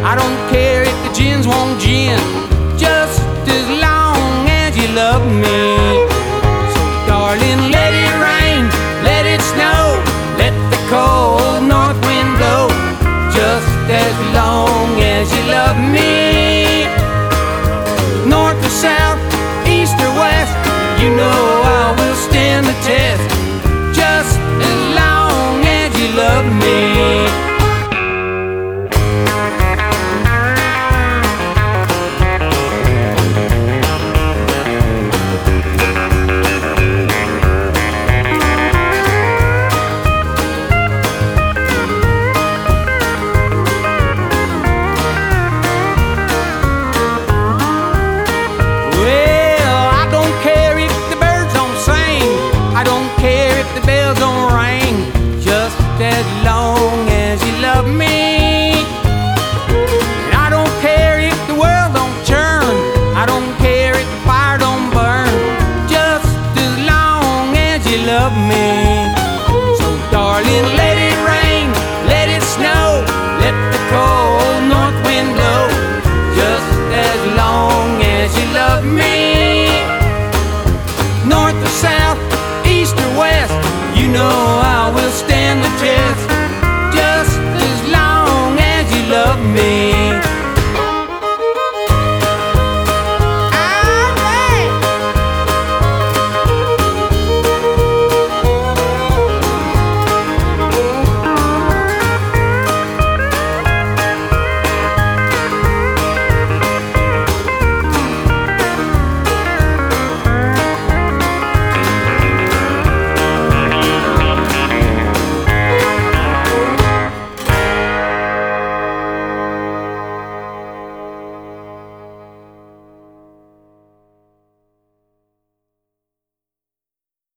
I don't care if the gins won't gin, just as long as you love me. So darling, let it rain, let it snow, let the cold north wind blow, just as long as you love me. North or south, east or west, you know I will stand the test, just as long as you love me.